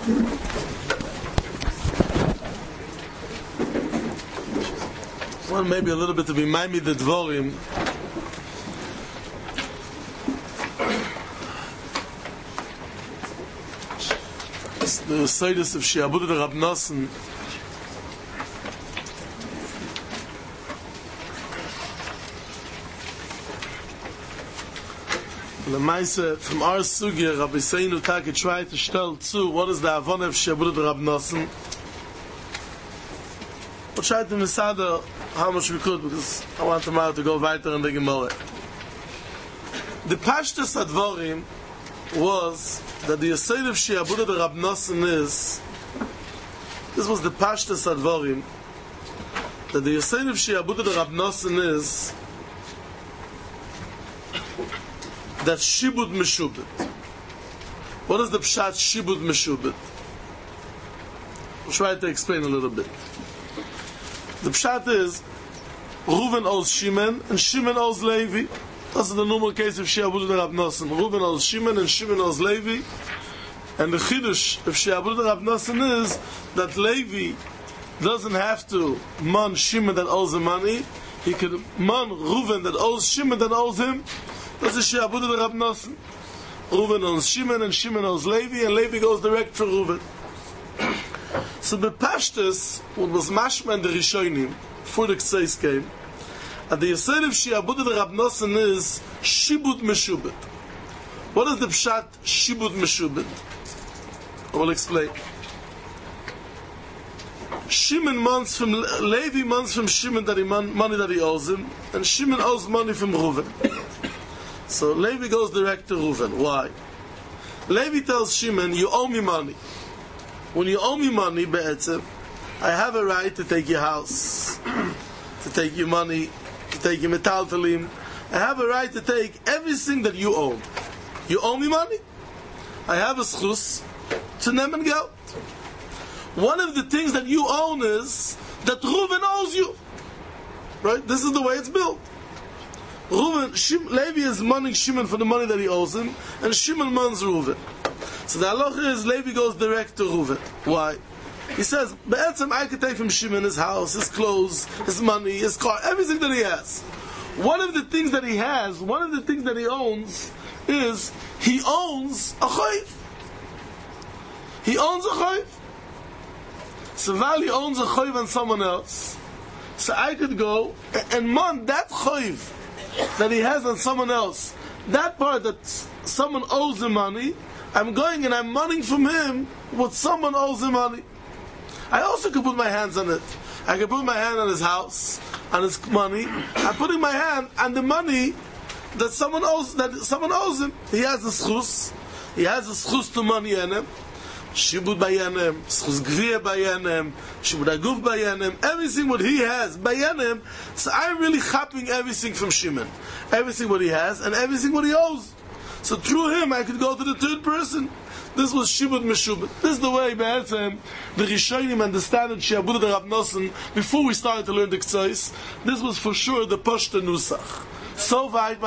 Well, maybe a little bit to be Maimi the Dvorim. The Seidus of Shiabudu the Rab Nosson. The Maise from our Sugya, Rabbi Seinu Taki tried to tell too, what is the Avon of Shiabudu the Rab Nosson? We'll try to Misada how much we could, because I want tomorrow to go weiter in the Gemara. The Pashtus Advorim was that the Yesod of Shiabudu the Rab Nosson is, this was the Pashtus Advorim, that the Yesod of Shiabudu the Rab Nosson is that Shibud Meshubit. What is the Pshat Shibud Meshubit? We'll try to explain a little bit. The Pshat is Reuven owes Shimon and Shimon owes Levi. That's the normal case of Shiabudu the Rab Nosson. Reuven owes Shimon and Shimon owes Levi. And the Chiddush of Shiabudu the Rab Nosson is that Levi doesn't have to man Shimon that owes him money. He could man Reuven that owes Shimon that owes him. That's the Shiabudu the Rab Nosson. Reuven owes Shimon and Shimon owes Levi, and Levi goes direct for Reuven. So the Pashtus, what was Mashma and the Rishonim, before the Kseis came, and the Yesod of Shiabudu the Rab Nosson is Shibud Meshubit. What is the Pshat Shibud Meshubit? I will explain. Shimon months from Levi months from Shimon that money that he owes him, and Shimon owes money from Reuven. So Levi goes direct to Reuven. Why? Levi tells Shimon, you owe me money. When you owe me money, Be'etzem, I have a right to take your house, to take your money, to take your metaltalim. I have a right to take everything that you own. You owe me money. I have a schus to nemen geld. One of the things that you own is that Reuven owes you. Right? This is the way it's built. Levi is money Shimon for the money that he owes him, and Shimon mans Reuven. So the halacha is Levi goes direct to Reuven. Why? He says, Be'etzem, I could take from Shimon his house, his clothes, his money, his car, everything that he has. One of the things that he has, one of the things that he owns, is he owns a chayv. He owns a chayv. So Vali owns a chayv on someone else. So I could go and man that chayv that he has on someone else, that part that someone owes him money, I'm going and I'm moneying from him what someone owes him money. I also could put my hands on it. I could put my hand on his house, on his money. I'm putting my hand on the money that someone owes him. He has a schus. He has a schus to money in him. Shibud bayanem, schus gvia bayanem, shibud aguf bayanem, everything what he has bayanem. So I'm really chapping everything from Shimon, everything what he has and everything what he owes. So through him I could go to the third person. This was Shibud Meshubit. This is the way Be'etzem the Rishonim understand in Shiabudu the Rab Nosson before we started to learn the Kseis. This was for sure the Pashta Nusach. So weit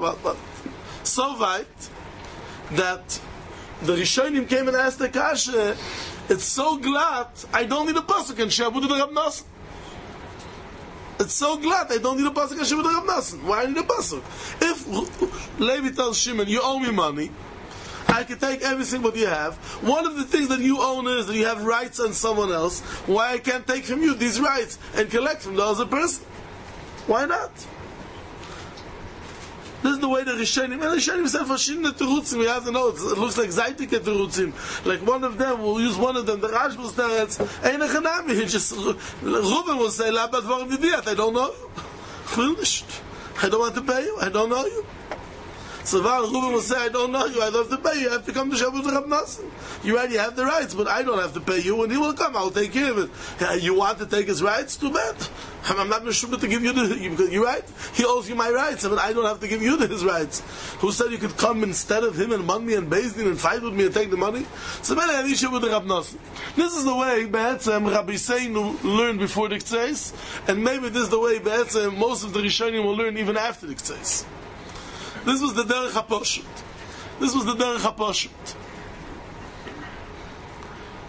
that the Rishonim came and asked the Kasha, it's so glad I don't need a pasuk in Shiabudu the Rab Nosson. It's so glad I don't need a pasuk in Shiabudu the Rab Nosson. Why I need a pasuk? If Levi tells Shimon, you owe me money, I can take everything what you have. One of the things that you own is that you have rights on someone else. Why I can't take from you these rights and collect from the other person? Why not? This is the way the Rishonim, and the Rishonim said for Shinna Terutzim, we have to know, it looks like Zaytike Terutzim. Like one of them, we'll use one of them, the Rash will say, it's Eine Chanami, Reuven will say, La Bat Varim Yidiyat, I don't know you. I don't want to pay you, I don't know you. So Reuven will say, I don't know you, I don't have to pay you, I have to come to Shavuot Rab Nosson. You already have the rights, but I don't have to pay you. When he will come, I'll take care of it. You want to take his rights? Too bad. I'm not Meshubah to give you you right? He owes you my rights, but I don't have to give you his rights. Who said you could come instead of him and man me and Beis Din and fight with me and take the money? So maybe I issue with the Rab Nosson. This is the way Be'etzem Rabbi Seinu learned before the Kseis, and maybe this is the way Be'etzem most of the Rishonim will learn even after the Kseis. This was the Derech HaPoshut.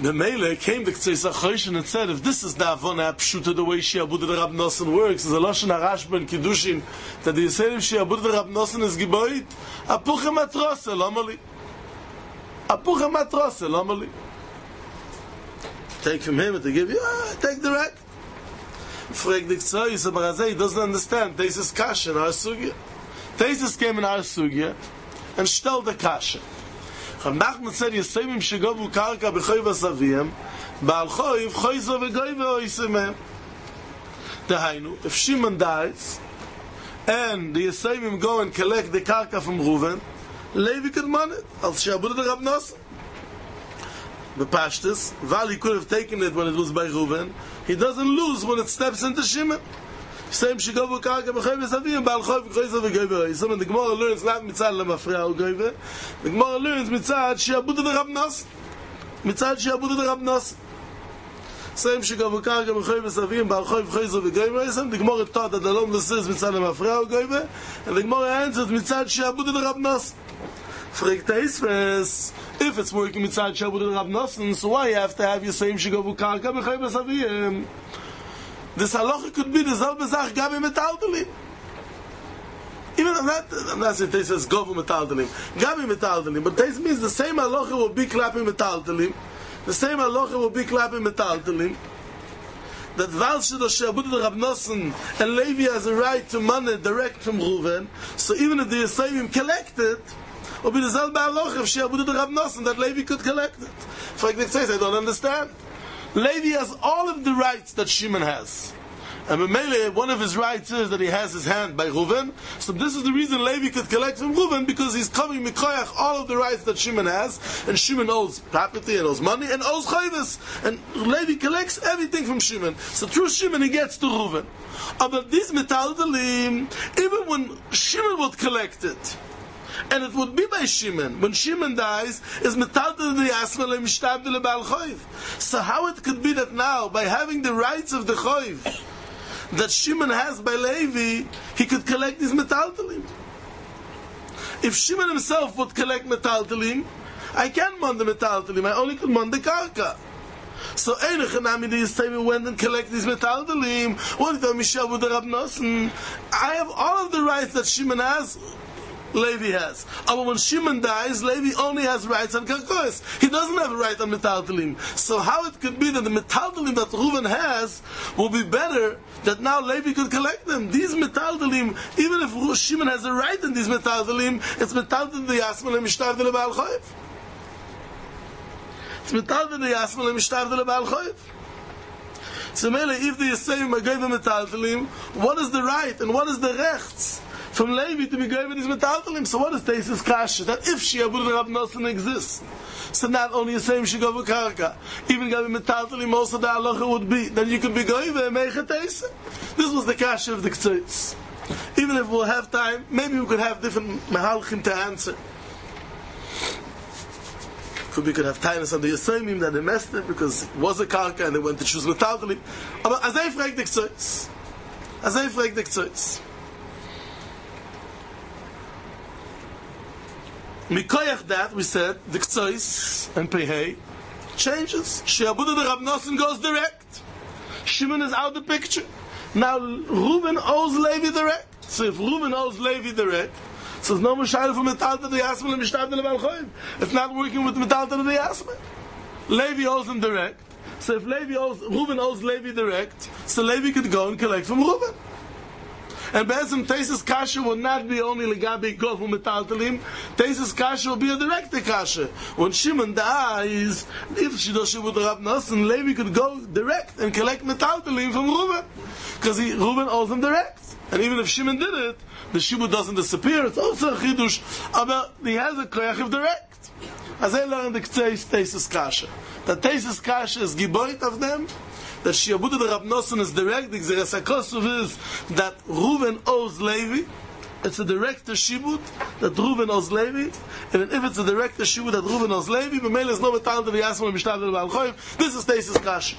the Mele came the Ktseis HaChosh and it said, if this is the Avona Pshuta, the way Shiabud the Rab Nosson works, is a Lashon HaRashba and Kiddushin, that the Yisrael Shiabud the Rab Nosson is Giboit, Apuchem Atrose, Lomali. Apuchem Atrose, Lomali. Take from him and they give you, take direct. Frag the Ktseis, but he doesn't understand. Teisus Kasha in our Sugya. Teisus came in our Sugya and stelled the Kasha. Rav Nachman said, Yisayim shegovu karka b'choiv asaviyem, ba'al choiv, choizo v'goive oisimem. Dahainu, if Shimon dies, and the Yisayim go and collect the karka from Reuven, Levi could man it, al she'abud the Rab Nosson. The Pashtus, while he could have taken it when it was by Reuven, he doesn't lose when it steps into Shimon. Same shegovu karka b'choiv asaviyem, ba'al choiv, choizo v'goive oisimem. The Gemara learns not mitzad lemafreya u'goive. The Gemara learns mitzad she'abud the Rab Nosson. Mitzad she'abud the Rab Nosson. Same shegovu karka b'choiv asaviyem, ba'al choiv, choizo v'goive oisimem. The Gemara taught that the Lom L'sis mitzad lemafreya u'goive, and the Gemara answers mitzad she'abud the Rab Nosson. Fragt Eisves, if it's working mitzad she'abud the Rab Nosson, so why you have to have your same shegovu karka b'choiv asaviyem? This halacha could be the selbe Sach gabi metaldelim. Even I'm not saying Teis says govu metaldelim, gabi metaldelim, but Teis means the same halacha will be clapping metaldelim. The same halacha will be clapping metaldelim. That Valshid or She'abud the Rab Nosson and Levi has a right to money direct from Reuven. So even if the Yisayim collect it, will be the selbe halacha of She'abud the Rab Nosson that Levi could collect it. Frag the Ktseis, I don't understand. Levi has all of the rights that Shimon has. And Mamele, one of his rights is that he has his hand by Reuven. So this is the reason Levi could collect from Reuven, because he's covering Mikoyach all of the rights that Shimon has. And Shimon owes property and owes money and owes chayvus. And Levi collects everything from Shimon. So through Shimon he gets to Reuven. But these metaldalim, even when Shimon would collect it, and it would be by Shimon. When Shimon dies, is metaltal the yasma le'mishtabde le'bal choiv. So how it could be that now, by having the rights of the choiv that Shimon has by Levi, he could collect these metaltalim? If Shimon himself would collect metaltalim, I can't mon the metaltalim, I only could mon the karka. So Einachanami the Yisayim went and collect these metaltalim. What if Mishavu the Rab Nosson? I have all of the rights that Shimon has, Levi has. But when Shimon dies, Levi only has rights on karkois. He doesn't have a right on metaltalim. So how it could be that the metaltalim that Reuven has will be better, that now Levi could collect them? These metaltalim, even if Shimon has a right in these metaltalim, it's metaltalim the yasma le'mishtav de le'bal choiv. It's metaltalim the yasma le'mishtav de le'bal choiv. So Mele, if the Yisayim are given metaltalim, what is the right and what is the rechts from Levi to be given these metaltalim? So what is Teisus Kasha? That if She'abud the Rab Nosson exists, so not only the same Shegovu Karka, even given metaltalim, also the halacha would be that you could be given and make a Teisa. This was the Kasha of the Ktseis. Even if we'll have time, maybe we could have different Mahalchim to answer. We could have Tainus on the Yisayim that they messed it because it was a Karka and they went to choose metaltalim. But as I frag the Ktseis, Mikoyach that, we said, the Ktsois and Pehei changes. She'abud the Rab Nosson goes direct. Shimon is out of the picture. Now Reuven owes Levi direct. So if Reuven owes Levi direct, so there's no more shayla for metalta the yasma le'mishtav de le'bal choiv. It's not working with metalta the yasma. Levi owes him direct. So if Reuven owes Levi direct, so Levi could go and collect from Reuven. And Be'ezim Teisus Kasha will not be only legabi gofu metaltalim. Teisus Kasha will be a direct Kasha. When Shimon dies, if Shidoshu the Rab Nosson, Levi could go direct and collect metaltalim from Reuven, because Reuven owes him direct. And even if Shimon did it, the shibud doesn't disappear. It's also a chidush, but he has a koyach of direct. As I learned the Ktseis Teisus Kasha, that Teisus Kasha is giboit of them, that She'abud the Rab Nosson is direct. The Gzeres HaKosov is that Reuven owes Levi. It's a direct shibud that Reuven owes Levi, and if it's a direct shibud that Reuven owes Levi, B'meil is no metal to the Yasma and Mishtav del Baal Choiv. This is Teisus Kasha.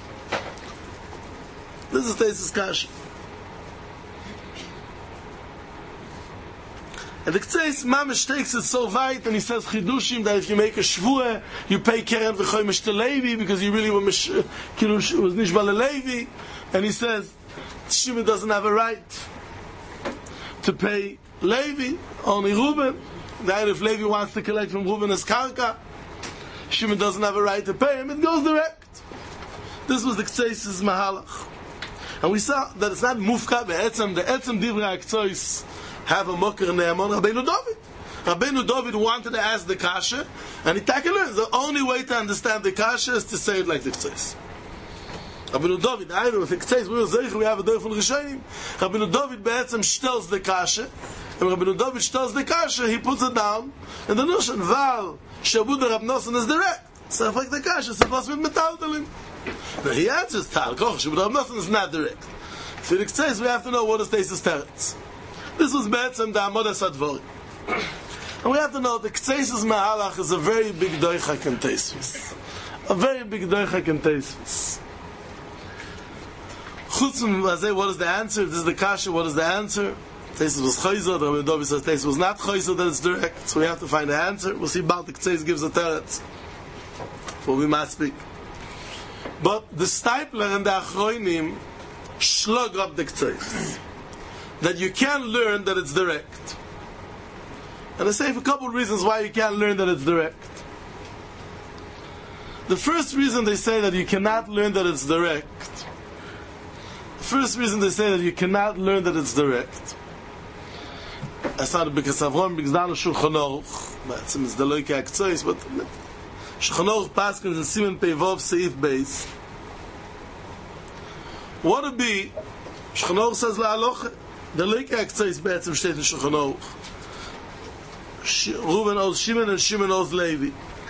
And the Ktseis Mamish takes it so weit, and he says Chidushim that if you make a shvua, you pay Keren v'choymish to Levi because you really were was Nishba Levi. And he says Shimon doesn't have a right to pay Levi, only Reuben. That if Levi wants to collect from Reuben as karka, Shimon doesn't have a right to pay him. It goes direct. This was the Ktseis Mahalach. And we saw that it's not Mufka be'etzem, the etzem divrei Ktseis have a Mokher Ne'amon, Rabbeinu David. Rabbeinu David wanted to ask the Kasha, and he tackled it. The only way to understand the Kasha is to say it like the Ktseis. Rabbeinu David, I know, with the Ktseis, we have a day from Rishonim. Rabbeinu David be'etzem shtels the Kasha, and Rabbeinu David shtels the Kasha, he puts it down, and the notion, Val, Shabud Rab Nosson is direct. So if like the Kasha, it's supposed to be metaltalim. Now he answers, Tal, Koch, Shabud Rab Nosson is not direct. So the Ktseis, we have to know what is Teisus Teretz. This was Be'etzem the Amodas Advorim. And we have to know the Ktseis Mahalach is a very big doichak in Teisvis. A very big doichak in Teisvis. Chutzim Vazeh, what is the answer? This is the Kasha, what is the answer? Teisvis was Chayzor, the Rabbi Dovi says Teisvis was not Chayzor, that it's direct. So we have to find the answer. We'll see about the Ktseis gives a teretz. For we must speak. But the Stipler and the Achroinim slug up the Ktseis. That you can learn that it's direct. And I say a couple of reasons why you can't learn that it's direct. The first reason they say that you cannot learn that it's direct. That's not because Avram brings down a Shulchan Aruch. It's the Loike Ktseis, but Shulchan Aruch Paskins in Siman Peivov Seif Beis. What would be? Shulchan Aruch says la'aloche. The Loike Ktseis be'etzem steht in Shulchan Aruch. Reuben owes Shimon and Shimon owes Levi.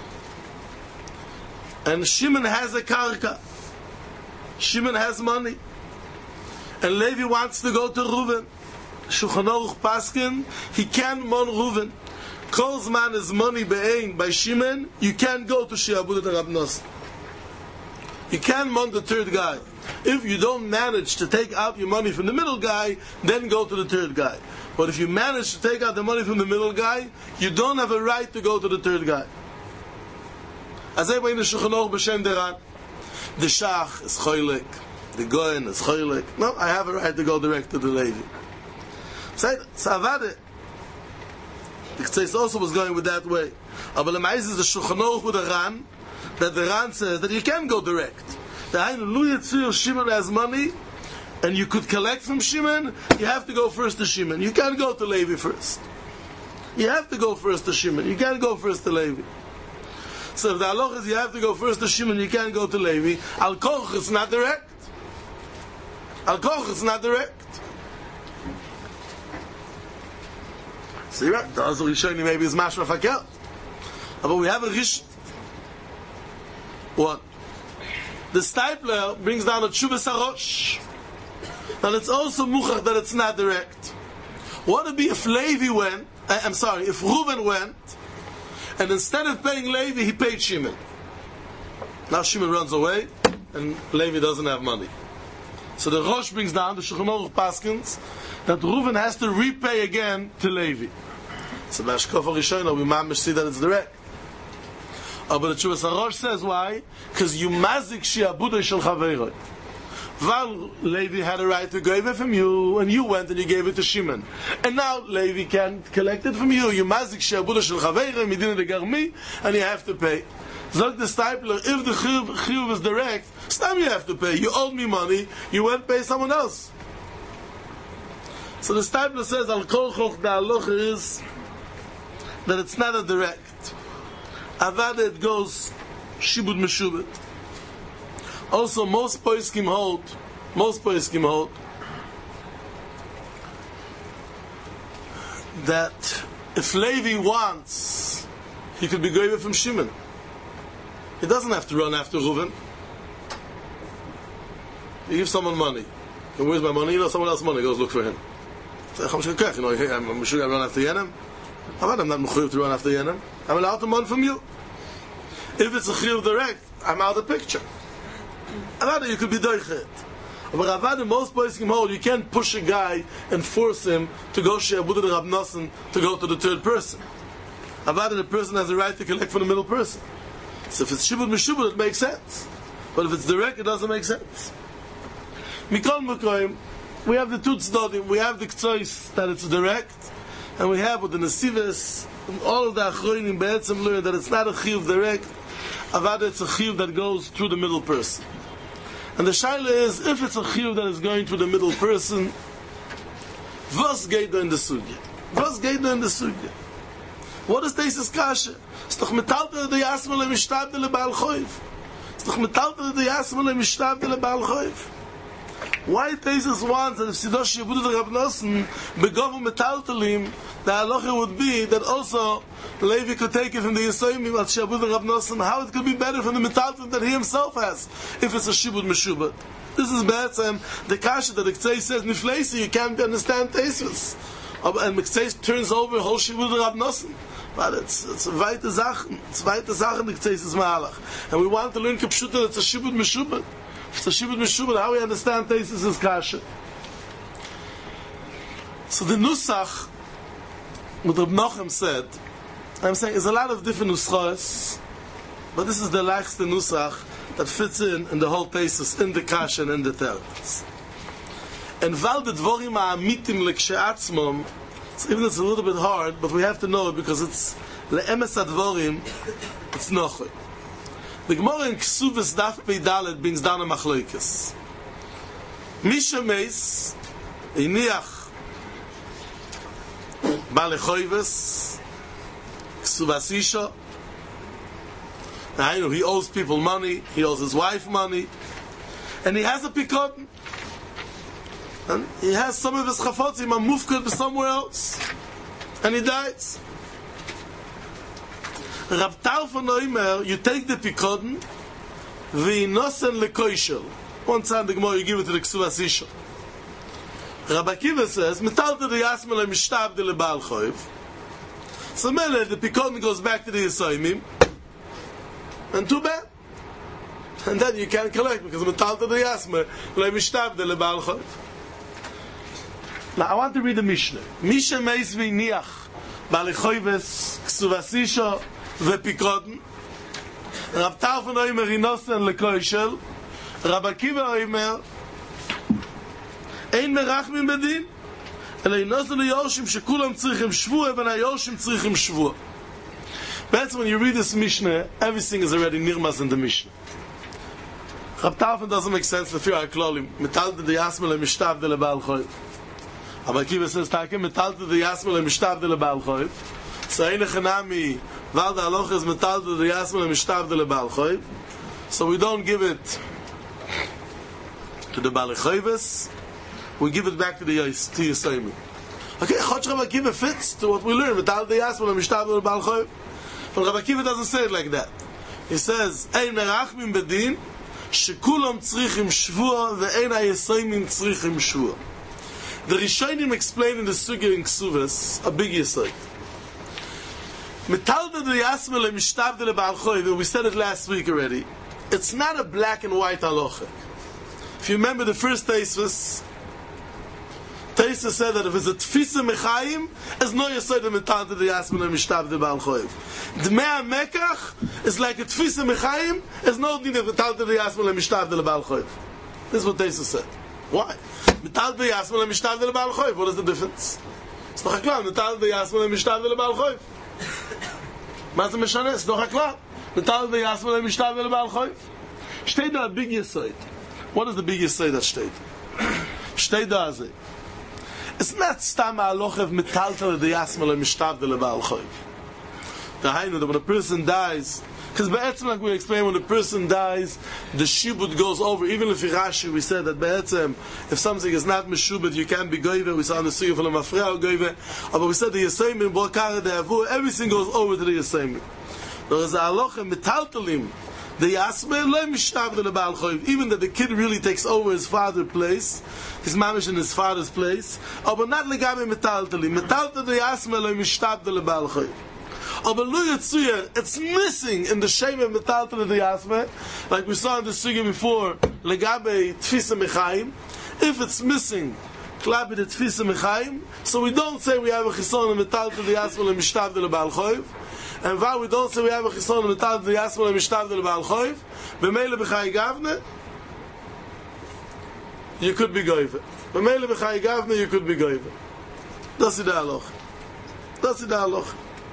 And Shimon has a karka. Shimon has money. And Levi wants to go to Reuben. Shulchan Aruch Paskin, he can't mon Reuven. Kol's man is money be'ein by Shimon, you can't go to Shi'abud Rab Nosson. You can't mon the third guy. If you don't manage to take out your money from the middle guy, then go to the third guy. But if you manage to take out the money from the middle guy, you don't have a right to go to the third guy. As I in the Shulchan Aruch b'Shem Deran, the Shach is choylek, the Goyen is choylek. No, I have a right to go direct to the Levi. So Avade, the Ktseis also was going with that way. But the Ma'is is the Shulchan Aruch with the Ran, that the Ran says that you can go direct. The Hainu Lu Yitzir Shimon has money, and you could collect from Shimon, you have to go first to Shimon. You can't go to Levi first. You have to go first to Shimon. You can't go first to Levi. So if the halach is you have to go first to Shimon, you can't go to Levi, Al Koch is not direct. Al Koch is not direct. So you're right, the Azul Yishoni maybe is Mashma Fakel. But we have a Rish. What? The Stipler brings down a Tshuvas HaRosh. And it's also Muchach that it's not direct. What would be if Levi went, if Reuben went, and instead of paying Levi, he paid Shimon. Now Shimon runs away, and Levi doesn't have money. So the Rosh brings down, the Shulchan Aruch Paskins, that Reuben has to repay again to Levi. So by Ashkofa Rishona, we might see that it's direct. But the Tshuvas HaRosh says why? Because you mazik shi'abudai shel chaveiroi. Val Levi had a right to give it from you, and you went and you gave it to Shimon. And now Levi can't collect it from you. You mazik shi'abudai shel chaveiroi, midina de garmi, and you have to pay. Zog the Stipler, if the chiyuv is direct, stam you have to pay. You owed me money, you went pay someone else. So the Stipler says, Al kol choch da aloch is that it's not a direct. Avada it goes shibud meshubed. Also, most poskim hold that if Levi wants, he could be goyve from Shimon. He doesn't have to run after Reuven. You give someone money. And where's my money? Someone else's money goes look for him. I'm sure I run after Yenem. I'm not mechuyev to run after Yenem. I'm allowed to run from you. If it's a chiyuv direct, I'm out of the picture. Another, you could be doichet. But Ravad, in most places you can't push a guy and force him to go She'abud Rab Nosson to go to the third person. Ravad, the person has a right to collect from the middle person. So if it's Shibud Meshubud, it makes sense. But if it's direct, it doesn't make sense. Mikol Mekoyim, we have the two tzdodim. We have the Ktsois that it's direct, and we have with the Nesivas, all of the Achroinim Be'etzem learn that it's not a chiyuv direct, Avada it's a chiyuv that goes through the middle person. And the shaila is, if it's a chiyuv that is going through the middle person, was geht in the sugya? Was geht in the sugya? What is this kasha? It's doch metalter de yasma le mishtabde le baal choiv. It's doch metalter de yasma le mishtabde le baal choiv. Why Tesis wants that if Sidosh Yebud Rab Nosson begov metaltelim, the halacha would be that also Levi could take it from the Yisayimim at Shabud Rab Nosson, how it could be better from the metaltelim that he himself has, if it's a Shibud Meshubad. This is Be'etzem, the kasha that the Ktei says, Nifleisi, you can't understand Tesis. And Ktei turns over whole Shibud Rab Nosson. But it's weite Sachen. It's weite Sachen, the Ktei is Ma'alach. And we want to learn Kipshuta that it's a Shibud Meshubad. It's a Shibud Meshubad, how we understand Tesis is kasha. So the Nusach, what Reb Nochem said, I'm saying, there's a lot of different Nuschos, but this is the last Nusach that fits in the whole Tesis, in the kasha and in the Teretz. And Val the Dvorim Ha'amitim L'Kshe'atzmom, even it's a little bit hard, but we have to know it because it's Le'emes HaDvorim, it's Nochoy. The Gemara in Ksuvas Daf Pei Dalet brings down a Machloikes. Misha Meis, Iniach, Bale Choyves, Ksuvas Isha. Now, he owes people money, he owes his wife money, and he has a pikot. And he has some of his chafotzim are mufked somewhere else, and he dies. Rav Talfon Oimer, you take the pikodin, v'inosen lekoishel. One time the Gemara, you give it to the Ksuvas Isha. Rabbi Akiva says, metalta the yasmel mishtabde lebal choiv. So mele, the pikodin goes back to the Yisayimim, and too bad. And then you can't collect, because metalta the yasmel mishtabde lebal choiv. Now I want to read the Mishnah. Misha meis v'iniach b'alei choives Ksuvas Isha v'pikodin. Rav Talfon Oimer inosen lekoishel. Rabbi Akiva Oimer ein merachmin bedin אלא inosen leyorshim shekulam tzrichim shvua and hayorshim tzrichim shvua. That's when you read this Mishnah, everything is already nirmas in the Mishnah. Rav Talfon doesn't make sense for fear haklolim. Metalta the yasmel mishtav de lebal choiv. Rabbi Akiva says, "Takim metalta the yasmel mishtav de lebal choiv." So ein echanami val the halacha is metalta the yasmel mishtav de lebal choiv. So we don't give it to the Balei Choives. We give it back to the Yisayimim. Okay, Chotch Rabbi Akiva fits to what we learn. Metalta the yasmel mishtav de lebal choiv. But Rabbi Akiva doesn't say it like that. He says, "Ein merachmin bedin shekulam tzrichim shvua ve'ein hayisayimim tzrichim shvua." The Rishonim explain in the Sugya in Ksuvas a big yesod. Metalta the yasmel mishtav de lebal choiv. We said it last week already. It's not a black and white halacha. If you remember the first Teisvus, Teisvus said that if it's a tfisa mechayim, it's no yesod metalta the yasmel mishtav de lebal choiv. Dmei mekach is like a tfisa mechayim, it's no din of metalta the yasmel mishtav de lebal choiv. This is what Teisvus said. Why? Metalta the yasmel mishtav de lebal choiv. What is the difference? It's doch klar. Metalta the yasmel mishtav de lebal choiv. What's the mishane? It's doch klar. Metalta the yasmel mishtav de lebal choiv. Steht da a big yesod. What is the big yesod that steht? Steht da azay. It's not stam halacha of metalta the yasmel mishtav de lebal choiv. The hainu that when a person dies, because be'etzem, like we explained, when a person dies, the shibud goes over. Even if Rashi, we said that be'etzem, if something is not meshubud, you can't be goyve. We saw on the sugya for the mafreya goyve. But we said the yisayimim, borkara de'avu, everything goes over to the yisayimim. There is a halacha metaltalim, the yasmeh lo mishtav de lebal choiv. Even that the kid really takes over his father's place, his mamish in his father's place, but not legabe metaltalim. Metalta the yasmeh lo mishtav de lebal choiv. It's missing in the shame of metalta the yasmeh, like we saw in the sugya before, legabe tfisa mechaim. If it's missing, klabi the tfisa mechaim, so we don't say we have a chison metal to the yasmul and mishtav the Baal Choiv. And while we don't say we have a chison metal to the yasmul and mishtav the Baal Choiv, b'meile b'chai gavne, you could be goive. B'meile b'chai gavne, you could be goive. Das ist der Aloch. Das ist der Aloch.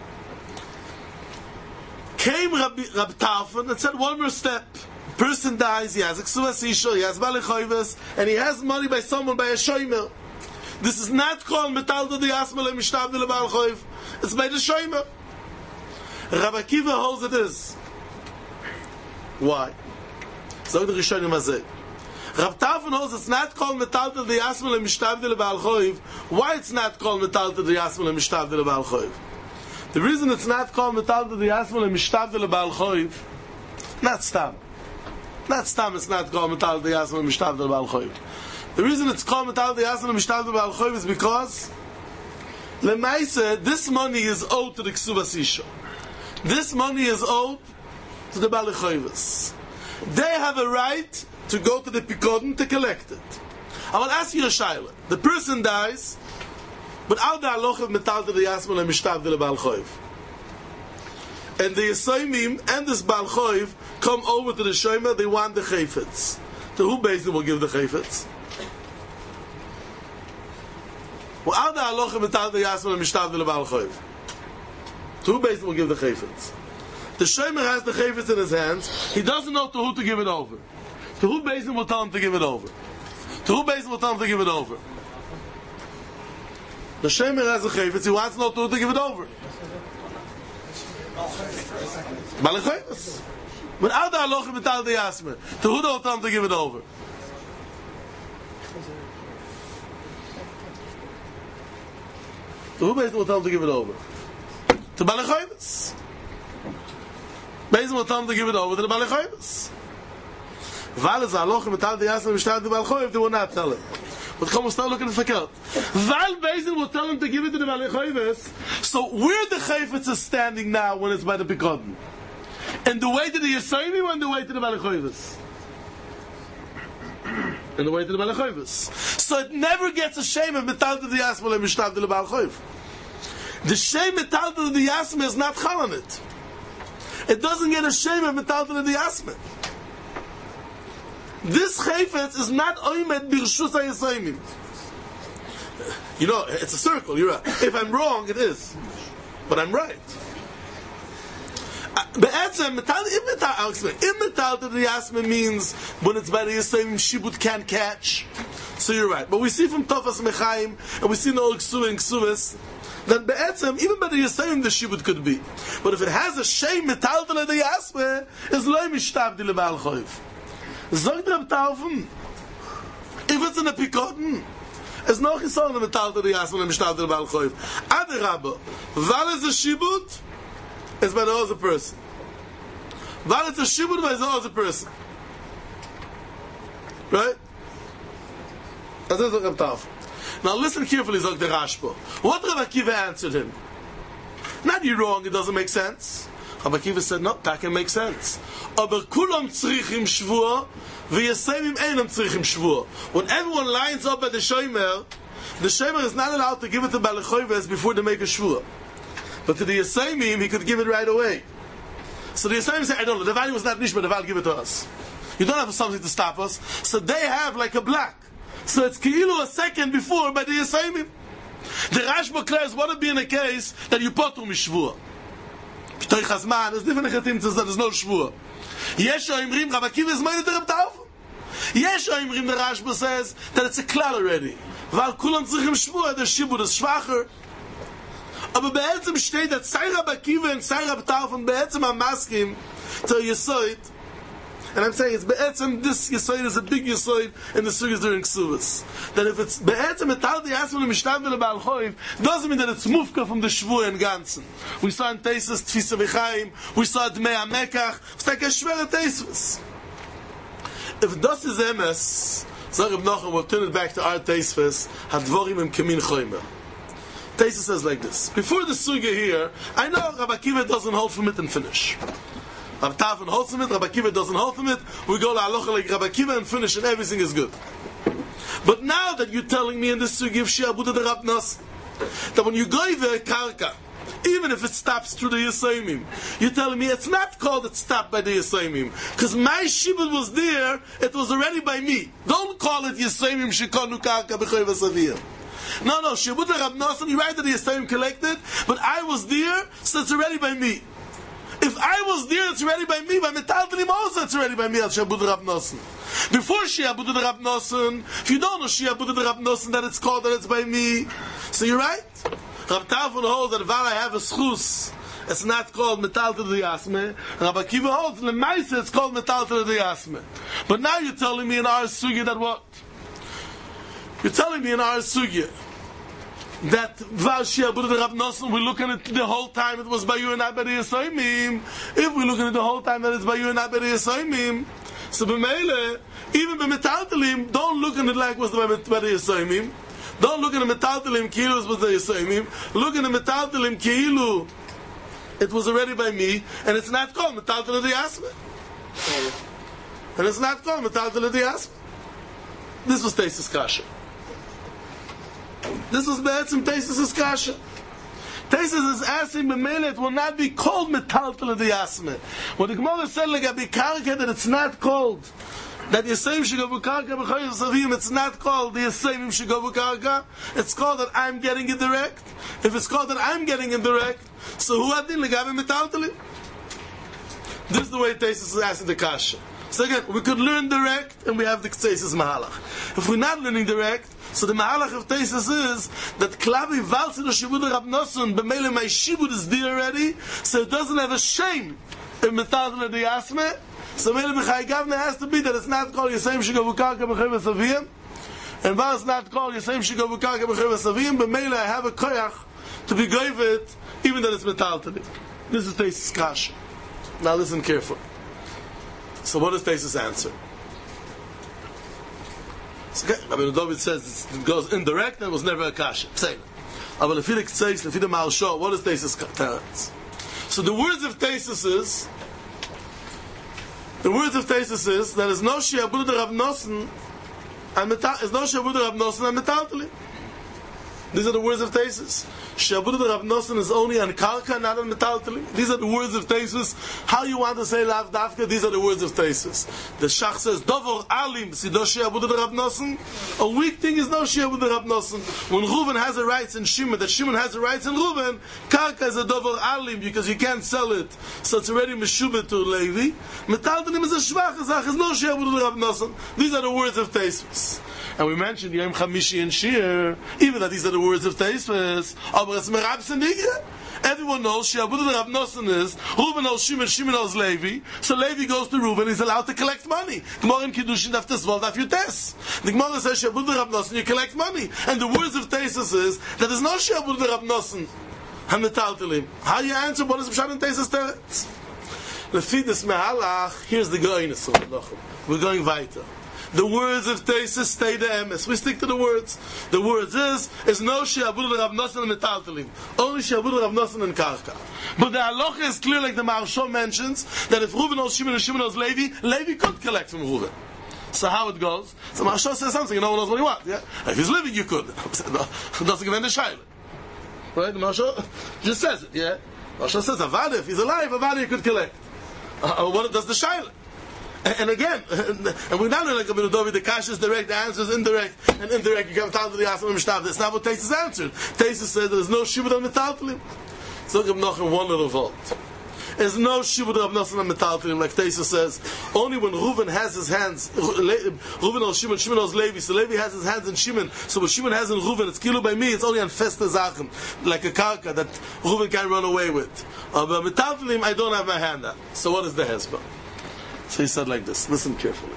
Came Rab Tarfon and said one more step. Person dies, he has a ksuvas isha, he has balichoives, and he has money by someone, by a shomer. This is not called metal to the yasmul and mishtav the Baal Choiv. It's by the shomer. Rabbi Akiva holds it is. Why? Zog the Rishonim Hazeh. Rab Tarfon holds it's not called metal to the yasmul and mishtav the Baal Choiv. Why it's not called metal to the yasmul and mishtav the Baal Choiv? The reason it's not called metal to the yasmul and mishtav the Baal Choiv, not stam. Not stam, it's not called metal to the yasmul and mishtav the Baal Choiv. The reason it's called metal to the yasmul and mishtav the Baal Choiv is because Lemaise, this money is owed to the ksuvas isha. This money is owed to the balichoives. They have a right to go to the Pikodin to collect it. I will ask you a shayla. The person dies without the halacha of metal to the yasmul and mishtav to the Baal Choiv. And the Yisayimim and this Baal Choiv come over to the Shomer, they want the chayfetz. To who basically will give the chayfetz? Without the halacha of metal to the yasmul and mishtav to the Baal Choiv. To who basically will give the chayfetz? The Shomer has the chayfetz in his hands, he doesn't know to who to give it over. To who basically will tell him to give it over? To who basically will tell him to give it over? The Shomer has a chayfetz, he wants to know to who to give it over. Balichoives. Without the halacha metal the yasmul, to who don't tell him to give it over? To who basically will tell him to give it over? To Balichoives. Basically will tell him to give it over to the Balichoives. Weil es halacha metal the yasmul mishtav the Baal Choiv, they will not tell him. But come on, start looking at the fakir. Val Beis will tell him to give it to the Balichoives. So where the chayfetz is standing now when it's by the Pikodin? In the way to the Yisayimim or in the way to the Balichoives? In the way to the Balichoives. So it never gets a shame of metal to the yasmul and mishtav to the Baal Choiv. The shame metal to the yasmul is not chal on it. It doesn't get a shame of metal to the yasmul. This chayfetz is not oimed birshus hayisayimim. You know, it's a circle, you're right. If I'm wrong, it is. But I'm right. Be'etzem, I'll explain. Immetal to the yasmim means when it's by the yisayimim, shibut can't catch. So you're right. But we see from Tofas Mechaim, and we see in the old Ksuvah and Ksuvas, that be'etzem, even by the yisayimim, the shibut could be. But if it has a shem metal to the yasmim, it's loy mishtav di le'Baal Choiv. Zogt Rab Tarfon, if it's in a Pikodin, it's no chison of metal to the yasmul and mishtav to the Baal Choiv. Adi Rabba, Val is a shibut, it's by the other person. Val is a shibut by the other person. Right? That's what Rab Tarfon. Now listen carefully, Zogt the Rashba. What Rab Akiva answered him? Not you wrong, it doesn't make sense. Rab Akiva said, no, that can make sense. Aber kulam tzrichim shvua, v'yasayimim einam tzrichim shvua. When everyone lines up at the shomer is not allowed to give it to Balichoives before they make a shvua. But to the yasayimim, he could give it right away. So the yasayimim say, I don't know, the value was not nishma, the value give it to us. You don't have something to stop us. So they have like a block. So it's ki'ilu a second before by the yasayimim. The Rashba declares, what would be in a case that you potu mishvua? P'toich hazman, there's different echatim to say there's no shvua. Yesh oimrim, Rab Akiva is made to Rab Tarfon. Yesh oimrim, the Rashba says that it's a klal already. Val kulam tzrichim shvua, the shibud is schwacher. Aber be'etzem steht that Sei Rab Akiva and Sei Rab Tarfon be'etzem amaskim to a yesoid. And I'm saying it's be'etzem, this yesoid is a big yesoid in the sugyas during Ksuvas. That if it's be'etzem metal the yasmul and mishtav to the Baal Choiv, doesn't mean that it's mufka from the shvua in ganzen. We saw in Teisas Tfisa V'chaim, we saw Dmei HaMekach, it's like a shvera Teisvus. If das is emes, Zog Reb Nachum, we'll turn it back to our Teisvus, Hadvorim im Kemin Choymer. Teisvus says like this. Before the sugya here, I know Rab Akiva doesn't hold from it and finish. Rabbi Tarfon holds him it, Rabbi Akiva doesn't hold him it. We go to halacha like Rabbi Akiva and finish, and everything is good. But now that you're telling me in this sugi of Shiabuda the Rab Nosson, that when you go there karka, even if it stops through the Yisayimim, you're telling me it's not called it stopped by the Yisayimim, because my shibud was there, it was already by me. Don't call it Yisayimim shekonu karka b'choy v'saviyah. No, Shibud the Rab Nosson, you're right that the Yisayim collected, but I was there, so it's already by me. If I was there, it's already by me. By Metaltalim also, it's already by me. Al Shiabud Rab Nosson. Before Shiabud Rab Nosson, if you don't know Shiabud Rab Nosson, that it's called that it's by me. So you're right. Rab Tarfon holds that if I have a schus, it's not called Metaltal the Yasme. Rabbi Akiva holds in the Maisa, it's called Metaltal the Yasme. But now you're telling me in our sugya that what? You're telling me in our sugya that Vashia Buddha Rab Nosson, we're looking at the whole time it was by you and not by the Yisayimim. If we're looking at the whole time that it's by you and not by the Yisayimim, so b'meile, even by Metaltalim, don't look at it like it was by the Yisayimim. Don't look at the Metaltalim kilu was the Yisayimim. Look at the Metaltalim kilu, it was already by me, and it's not called Metaltal the Yasme. And it's not called Metaltal the Yasme. This was Teisus Kasha. This was Be'etzim Teisus' Kasha. Teisus is asking B'meile, it will not be called Metaltal the Yasme. What the Gemara said, like a Bikarka, that it's not called. That Yisayim Shigo B'karka B'choy V'saviyim, it's not called the Yisayim Shigo B'karka. It's called that I'm getting it direct. If it's called that I'm getting it direct, so who adin legabe Metaltalim? This is the way Teisus is asking the Kasha. So again, we could learn direct, and we have the Teisus Mahalach. If we're not learning direct, so the Mahalach of Teisus is that Klavi Valsi no Shibud Rab Nosson, b'meile my Shibud is there already, so it doesn't have a shame in Metaltal the Yasme. So Meile B'chai Gavne has to be that it's not called Yisayim Shigo B'karka B'choy V'saviyim, and while it's not called Yisayim Shigo B'karka B'choy V'saviyim, b'meile I have a koyach to be goyvet, even that it's Metaltal. This is Teisus Kasha. Now listen carefully. So what does Teisus answer? Okay, Rabbi David says it goes indirect and it was never a kasha. Say it. But if it says, if it Maal Shah, what does Teisus tell us? So the words of Teisus is that is no Shiabud Rab Nosson and Metaltalim. These are the words of Teisus. Shiabud Rab Nosson is only on Karka, not on Metaltalim. These are the words of Teisus. How you want to say Lav Dafka? These are the words of Teisus. The Shach says, Dovor Alim, Sido Shiabud Rab Nosson. A weak thing is no Shiabud Rab Nosson. When Reuven has a rights in Shimon, that Shimon has a rights in Reuven, Karka is a Dovor Alim, because you can't sell it. So it's already Meshubet to Levi. Metaltalim is a Shvach, is no Shiabud Rab Nosson. These are the words of Teisus. And we mentioned Yom Chamishi and Shir, even that these are the words of Teisus. Aber it's Merab Senigya. Everyone knows Shiabud Rab Nosson is Reuven knows Shimon, Shimon knows Levi. So Levi goes to Reuven, he's allowed to collect money. Gemara in Kiddushin daf tesvol daf yutes. The Gemara says Shiabud Rab Nosson, you collect money. And the words of Teisus is that there's no Shiabud Rab Nosson. Hametaltalim. How you answer? What is Pshat in Teisus teretz? Lefi des Mehalach. Here's the goyness. We're going weiter. The words of Teisus stay the emes. We stick to the words. The words is no Shiabud Rab Nosson and Metaltalim. Only Shiabud Rab Nosson and Karka. But the halacha is clear, like the Maharsha mentions, that if Reuven knows Shimon and Shimon knows Levi, Levi could collect from Reuven. So how it goes? So Maharsha says something, and no one knows what he wants. Yeah? If he's living, you could. Doesn't give any shaila. Right? The Maharsha just says it. Yeah. Maharsha says Avada, if he's alive, Avada you could collect. What does the shaila? And again, and we're not like Rabbi David, the kasha is direct, the answer is indirect, and indirect, you can talk to the Yasam and Mishnah. That's not what Teisus answered. Teisus said there's no Shibud on Metaltalim. So Reb Nachman one little vote. There's no Shibud Rab Nosson on Metaltalim, like Teisus says. Only when Reuven has his hands, Reuven knows Shimon, Shimon knows Levi, so Levi has his hands in Shimon. So what Shimon has in Reuven, it's kilo by me, it's only on Feste Zachen, like a karka that Reuven can't run away with. But Metaltalim, I don't have my hand on. So what is the hezbollah? So he said like this, listen carefully.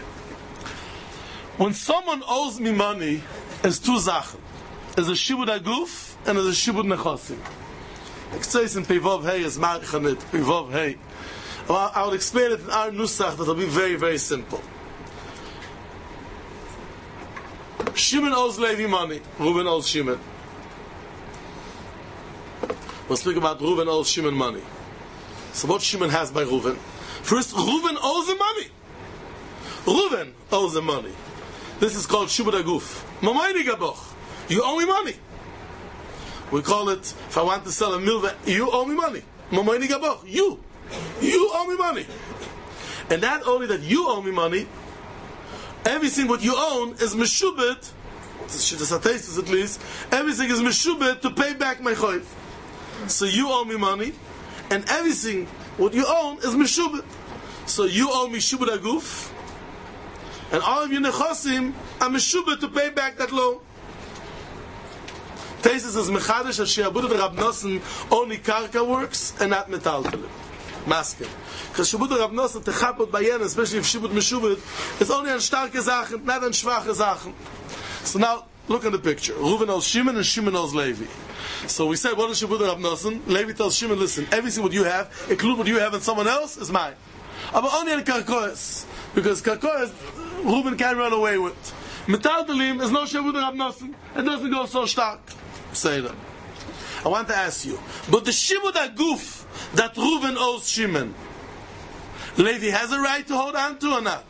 When someone owes me money, there's two zachen. There's a shibud aguf and there's a shibud nechosim. It says in Pevov Hey, is Marchanit, Pevov Hey. I will explain it in our nusach that will be very, very simple. Shimon owes Levi money, Reuven owes Shimon. We'll speak about Reuven owes Shimon money. So what Shimon has by Reuven? First, Reuven owes him money. Reuven owes him money. This is called Shibud Aguf. Mamayni Gaboch. You owe me money. We call it, if I want to sell a milva, you owe me money. Mamayni Gaboch. You owe me money. And not only that you owe me money, everything what you own is meshubet, at least, everything is meshubet to pay back my choiv. So you owe me money, and everything what you own is meshubet. So you owe me shubet aguf, and all of your nechosim are meshubet to pay back that loan. Tesis is mechadish as she'abudah Rab Nosson only karka works and not metaltelim. Masken. Because Shibud Rab Nosson techapot bayen, especially if Shibud Meshubed, is only on starke Sachen, not on schwache Sachen. So now, look at the picture. Reuven owes Shimon and Shimon owes Levi. So we said, what is Shibud Rab Nosson? Levi tells Shimon, listen, everything what you have, include what you have and someone else, is mine. But only on Karkois. Because Karkois, Reuven can't run away with. Metaldelim is no Shibud Rab Nosson. It doesn't go so stark. Say that. I want to ask you, but the Shibud Aguf that Reuven owes Shimon, Levi has a right to hold on to or not?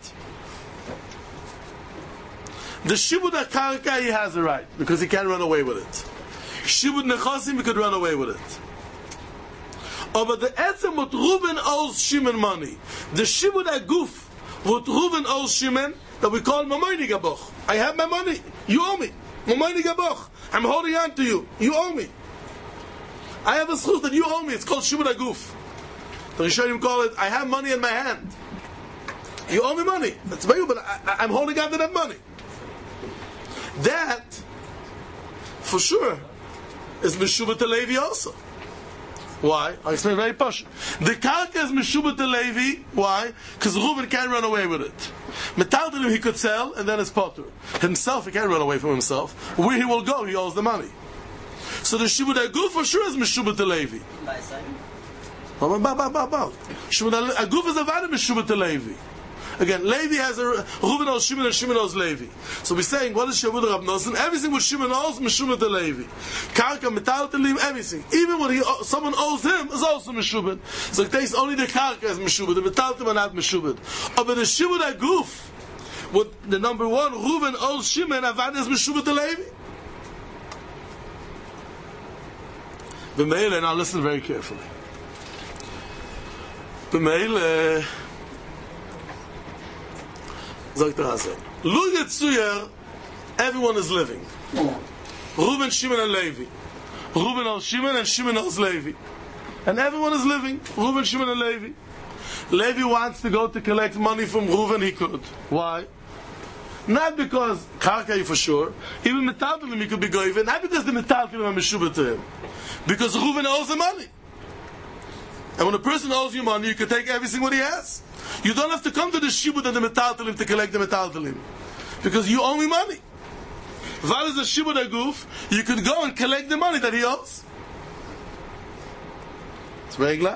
The Shibud HaKarka he has a right, because he can't run away with it. Shibud Nechosim he could run away with it. Oh, but the Etzem what Reuven owes Shimon money, the Shibud Aguf what Reuven owes Shimon, that we call Mamayni Gaboch. I have my money, you owe me. Mamayni Gaboch. I'm holding on to you, you owe me. I have a schus that you owe me. It's called Shibud Aguf. The Rishonim call it, I have money in my hand. You owe me money. That's by you, but I'm holding on to that money. That, for sure, is Meshubah to Levi also. Why? I'll explain very posh. The karka is Meshubah to Levi. Why? Because Reuven can't run away with it. Metaldelim he could sell, and then it's potter. Himself, he can't run away from himself. Where he will go, he owes the money. So the Shibud Aguf for sure is Meshubah to Levi. Shibud Aguf is a vada Meshubah to Levi. Again, Levi has a Reuven owes Shimon and Shimon owes Levi. So we're saying, what is Shibud Rab Nosson? Everything what Shimon owes, Meshubah to Levi. Karka, Metaldelim, everything. Even what someone owes him is also Meshubah. So it takes only the Karka is Meshubah, the Metaldelim are not Meshubah. But the Shibud Aguf, what the number one, Reuven owes Shimon, Avad is Meshubah to Levi. B'meile, now listen very carefully. B'meile, sagt Hase, Lu Yetzuyer, everyone is living. Reuven, Shimon, and Levi. Reuven owes Shimon, and Shimon owes Levi. And everyone is living. Reuven, Shimon, and Levi. Levi wants to go to collect money from Reuven, he could. Why? Not because Karkai for sure, even Metaldelim he could be goyven, not because the Metaldelim are Meshubah to him. Because Reuven owes him money. And when a person owes you money, you can take everything what he has. You don't have to come to the Shibud and the Metaldelim to collect the Metaldelim. Because you owe me money. While is a Shibud Aguf, you could go and collect the money that he owes. It's very glad.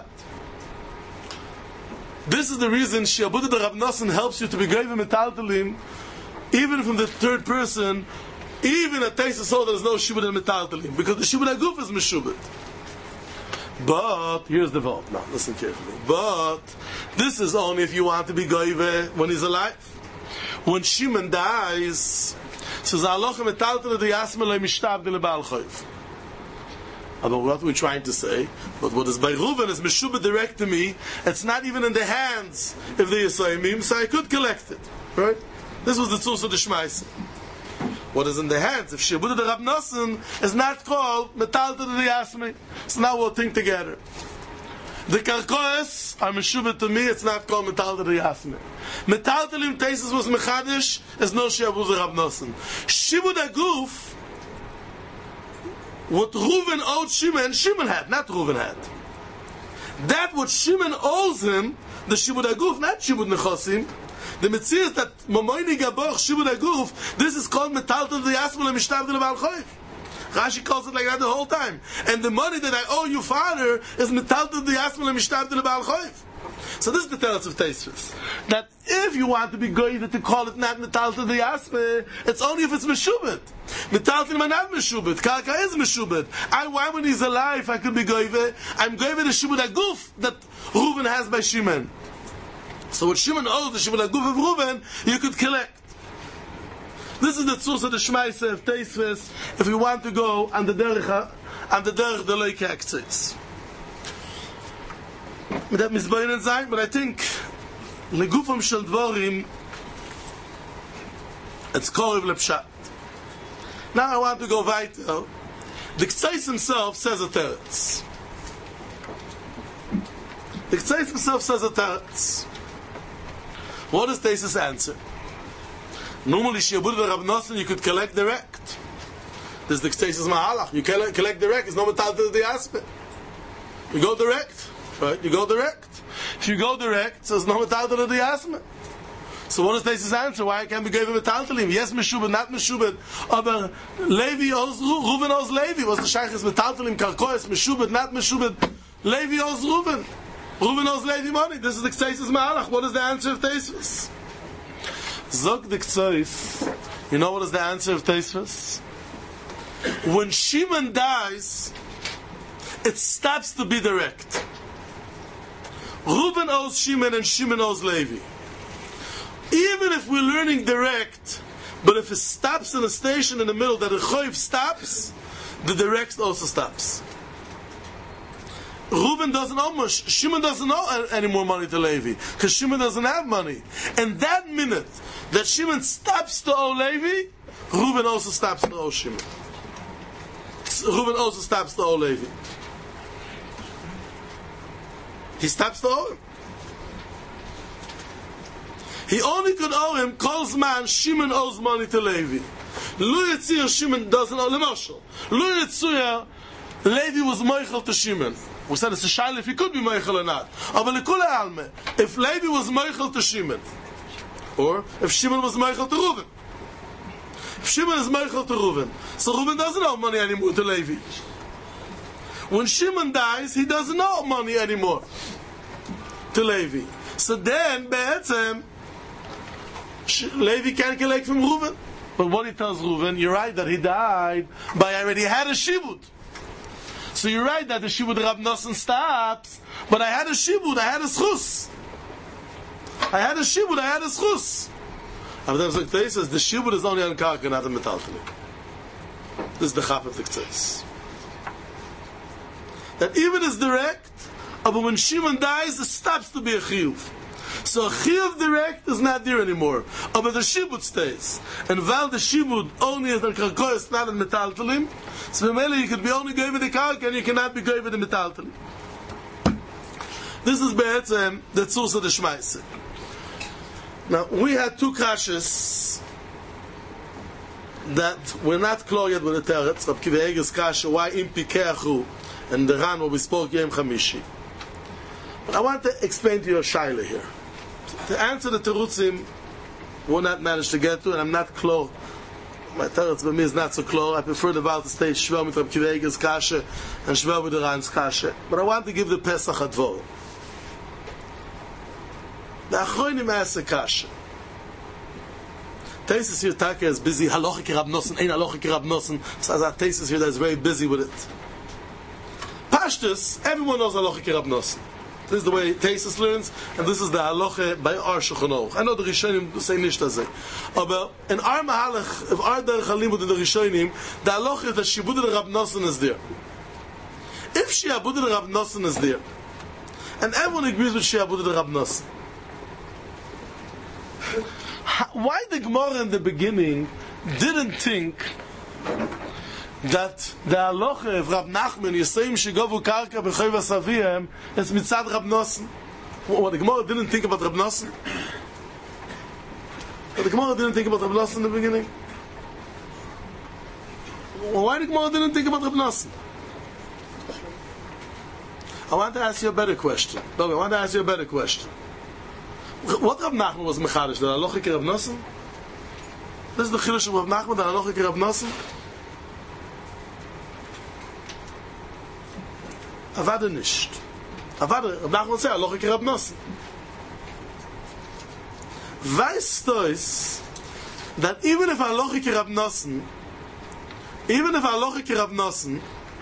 This is the reason Shiabudah Rab Nosson helps you to be goyven Metaldelim, even from the third person, even at Teisa so there's no Shibud and Metaldelim, because the Shibud Aguf is Meshubad. But, here's the vote. Now, listen carefully. But, this is only if you want to be goyve when he's alive. When Shimon dies, says, Alocha Metaldelim de Yasma le Mishtab de le Baal Choyv. I don't know what we're trying to say, but what is by Reuven is Meshubah direct to me, it's not even in the hands if they say me, so I could collect it. Right? This was the source of the Shmaisa. What is in the hands, if Shibudah the Rab Nosson, is not called Metalta de Yasmi. So now we'll think together. The Karkoes are Meshubah to me, it's not called Metalta de Yasmi. Metalta lim Teisus was Mechadish, is no Shibudah the Rab Nosson. Shibudah Guf, what Reuven owed Shimon, Shimon had, not Reuven had. That what Shimon owes him, the Shibudah Guf, not Shibud Nechosim, the mitzvah is that Mamoini Gaboch Shibud Aguf, this is called Metalta de Yasmul and Mishtav de Leval Choyv. Rashi calls it like that the whole time. And the money that I owe you, Father, is Metalta de Yasmul and Mishtav de Leval Choyv. So this is the teretz of Teisvus. That if you want to be goyve to call it not Metalta de Yasmul, it's only if it's Meshubet. Metalta is not Meshubet. Karka is Meshubet. Why when he's alive I could be goyve? I'm goyve the Shibud Aguf that Reuven has by Shimon. So what Shimon owes the Shimon Aguf of Reuven, you could collect. This is the source of the Shmaise of Teisves, if you want to go on the Derech the Lake Aktzis. Mit that misbeinen sein, but I think legufam shel dvorim it's korev lepshat. Now I want to go weiter. The Ktsais himself says a teretz. The Ktsais himself says a teretz. What is Teis's answer? Normally, Shiabud Rav Nosson you could collect direct. This is the Ktsais' mahalach. You collect direct. It's not metal to the aspect. You go direct. Right? You go direct. If you go direct, so it's not metal to the aspect. So what is Teis's answer? Why can't we give him a taltalim? Yes, Meshubed, not Meshubed. Aber Levi owes Reuven owes Levi. Was the Shaykh is metaltalim karkois Meshubed, not Meshubed. Levi owes Reuven. Reuven owes Levi money. This is the Ktsais' mahalach. What is the answer of Teisves? Zog the Ktsais. You know what is the answer of Teisves? When Shimon dies, it stops to be direct. Reuven owes Shimon and Shimon owes Levi. Even if we're learning direct, but if it stops in a station in the middle that the choiv stops, the direct also stops. Reuven doesn't owe much. Shimon doesn't owe any more money to Levi because Shimon doesn't have money. And that minute that Shimon stops to owe Levi, Reuven also stops to owe Shimon. Reuven also stops to owe Levi. He stops to owe him. He only could owe him calls man Shimon owes money to Levi. Lo Yitzir Shimon doesn't owe Lemashal. Lo Yitzir Levi was Meichel to Shimon. We said it's a shayla if he could be Meichel or not. But Lekula Alme, if Levi was Meichel to Shimon, or if Shimon was Meichel to Reuven. If Shimon is Meichel to Reuven, so Reuven doesn't owe money anymore to Levi. When Shimon dies, he doesn't owe money anymore to Levi. So then, Be'etzem, Levi can't collect from Reuven. But what he tells Reuven, you're right that he died, but I already had a shibud. So you're right that the shibud Rav Nosson stops, but I had a shibud, I had a schus. I had a shibud, I had a schus. And then the Ktsais says the shibud is only on karka, not on metaltali. This is the chap of the Ktsais. That even is direct, but when Shimon dies, it stops to be a chiyuv. So a chiyuv direct is not there anymore. But the shibud stays. And while the shibud only is on karkois, not on metaltalim, so mainly you could be only going with the karka and you cannot be going with the metaltalim. This is be'etzem the tzuz of the Shmaise. Now, we had two kashas that we're not clear yet with the teretz. Rab Kiva Eger's kasha, why im pikeachu, and the ran where we spoke Yom Chamishi. But I want to explain to you a shaila here. To answer the terutzim, we'll not manage to get to, and I'm not clear. My teretz by me is not so clear. I prefer the Baal to stay shvel with Rab Kiva Eger's kasha and shvel with the ran's kasha. But I want to give the Pesach Advor. The Achronim asked a kasha. Tesis here Taka is busy. Halochik Rab Nosson, ein halochik Rab Nosson. So as Tesis here that is very busy with it. Pashtus, everyone knows halochik Rab Nosson. This is the way Tesis learns, and this is the halacha by our Shulchan Aruch. I know the Rishonim say nicht as it. But in our mahalach, if our derech halimud in the Rishonim, the halacha is that Shibud Rab Nosson is there. If Shibud Rab Nosson is there, and everyone agrees with Shibud Rab Nosson, why the Gemara in the beginning didn't think that the halacha of Rab Nachman Yisraim Shigovu Karka B'Choy Vasaviyem is mitzad Rab Nosson? What the Gemara didn't think about Rab Nosson? The Gemara didn't think about Rab Nosson in the beginning? Why the Gemara didn't think about Rab Nosson? I want to ask you a better question. No, I want to ask you a better question. What Rab Nachman was mechadish? The halacha Rab Nosson? This is the chiddush of Rab Nachman, the halacha Rab Nosson? Avada nicht. Avada, Rab Nachman sagt, halacha Rab Nosson. Weißt du es, that even if halacha Rab Nosson,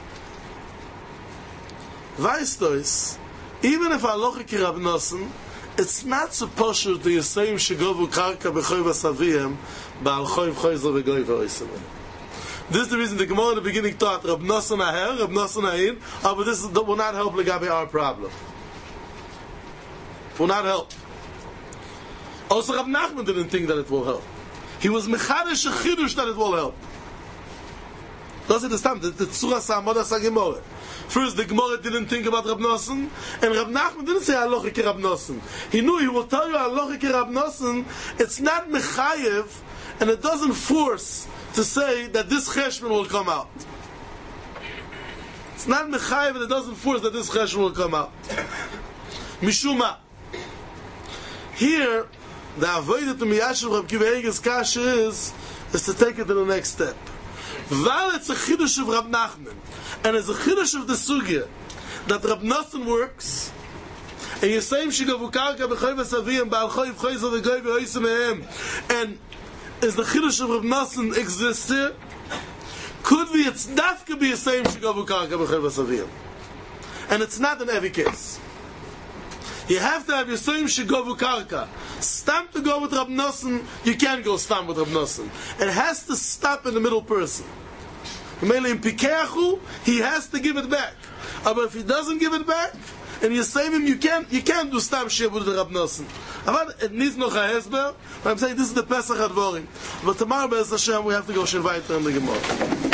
weißt du es, even if halacha Rab Nosson, it's not so poshut the Yisayim Shegovu Karka B'choy V'Saviyim Ba'al Choy V'Choyzer V'Goy V'Oysim. This is the reason the Gemara in the beginning taught Rab Nosson Aher, Rab Nosson Ahin, but this will not help Legabe our problem. Will not help. Also Rab Nachman didn't think that it will help. He was Mechadish a Chidush that it will help. Does it understand? The Tzura Sa'amada Sa'Gemara. First, the Gemara didn't think about Rab Nosson, and Rab Nachman didn't say Halacha ke Rab Nosson. He knew he will tell you Halacha ke Rab Nosson. It's not Mechayev, and it doesn't force to say that this Cheshbon will come out. It's not Mechayev, and it doesn't force that this Cheshbon will come out. Mishuma. Here, the Avodah to Miyashiv Rab Kiva Eger's Kasha is to take it to the next step. While it's a Chiddush of Rab Nachman, and it's a Chiddush of the Sugya, that Rab Nosson works, and Yisayim Shegovu Karka B'choy V'Saviyim Ba'al Choy V'Choyzer V'Goy V'Oysim Mehem, and is the Chiddush of Rab Nosson exists here, could be it's dafka be Yisayim Shegovu Karka B'choy V'Saviyim. And it's not in every case. You have to have Yisayim Shegovu Karka. Stam to go with Rab Nosson, you can't go stam with Rab Nosson. It has to stop in the middle person. Mainly in Pikeachu, he has to give it back. But if he doesn't give it back, and you save him, you can't do stam shir with the Rab Nosson. It needs noch a hesber, but I'm saying this is the Pesach Advorim. But tomorrow, Be'ez Hashem, we have to go shir weiter in the Gemara.